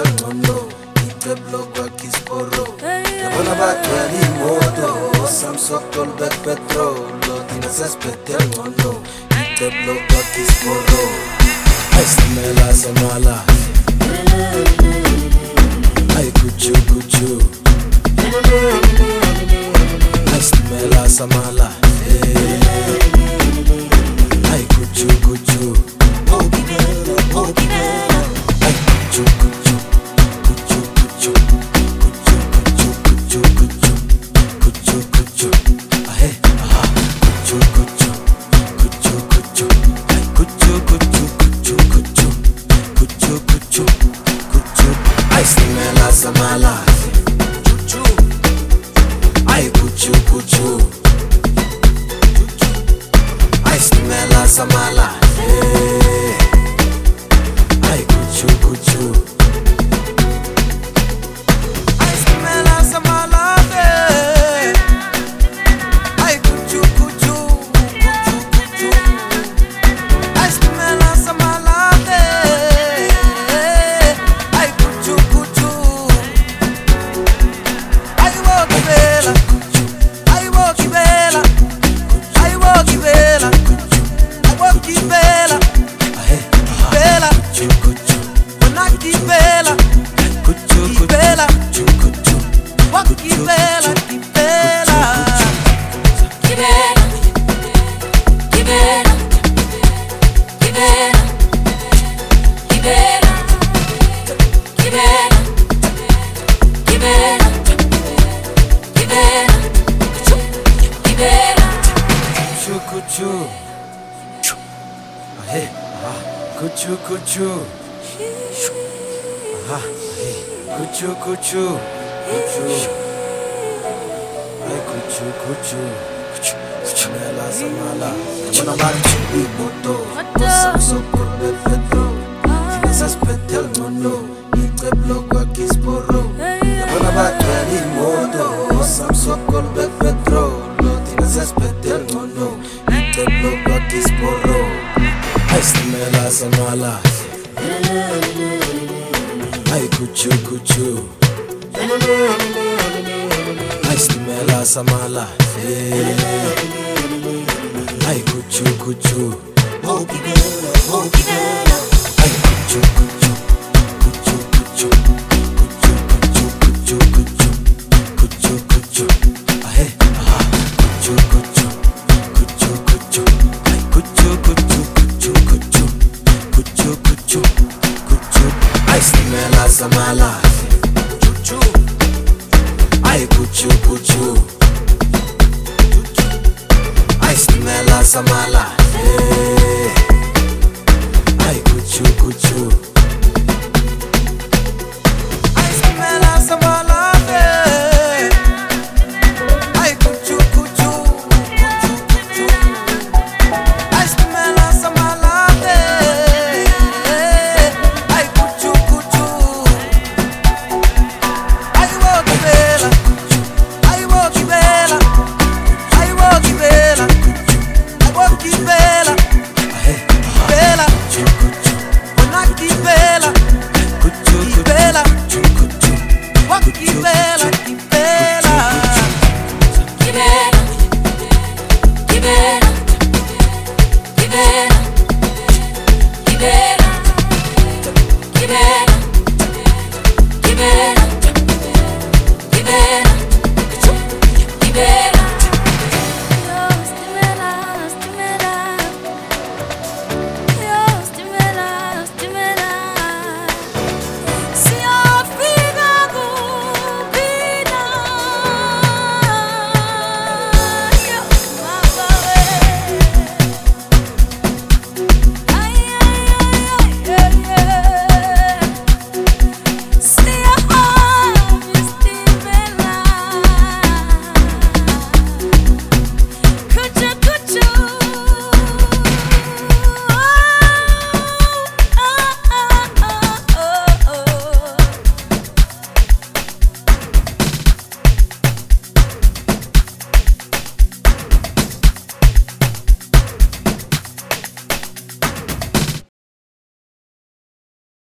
el mundo y te bloco aquí sporro. Yabona batweli moto, Samsung tolbek petrolo, tienes espete el mundo y te bloco aquí sporro. Estimela samala, ay kuchu kuchu. Estimela samala, ay kuchu kuchu. Samala, chuchu, ay kuchu kuchu, ay stimela samala, ay kuchu kuchu, ay stimela samala, ay kuchu kuchu, kuchu kuchu, ay stimela samala, ay kuchu kuchu. Kuchu, hey, kuchu kuchu, hey, kuchu kuchu, kuchu, hey, kuchu kuchu, kuchu, mela samala, yabona batweli moto, Samsung tolbek petrolo, tienes espete el mundo y te bloco aquí sporro. Yabona batweli moto, Samsung tolbek petrolo, tienes espete el mundo. Te bloco aquí sporro. Ay stimela samala, ay kuchu kuchu, ay stimela samala, ay kuchu kuchu, ay kuchu kuchu, kuchu kuchu, kuchu kuchu, kuchu kuchu, kuchu kuchu, ay kuchu kuchu. Estimela samala, chuchu, ay kuchu kuchu, estimela samala, ay kuchu kuchu.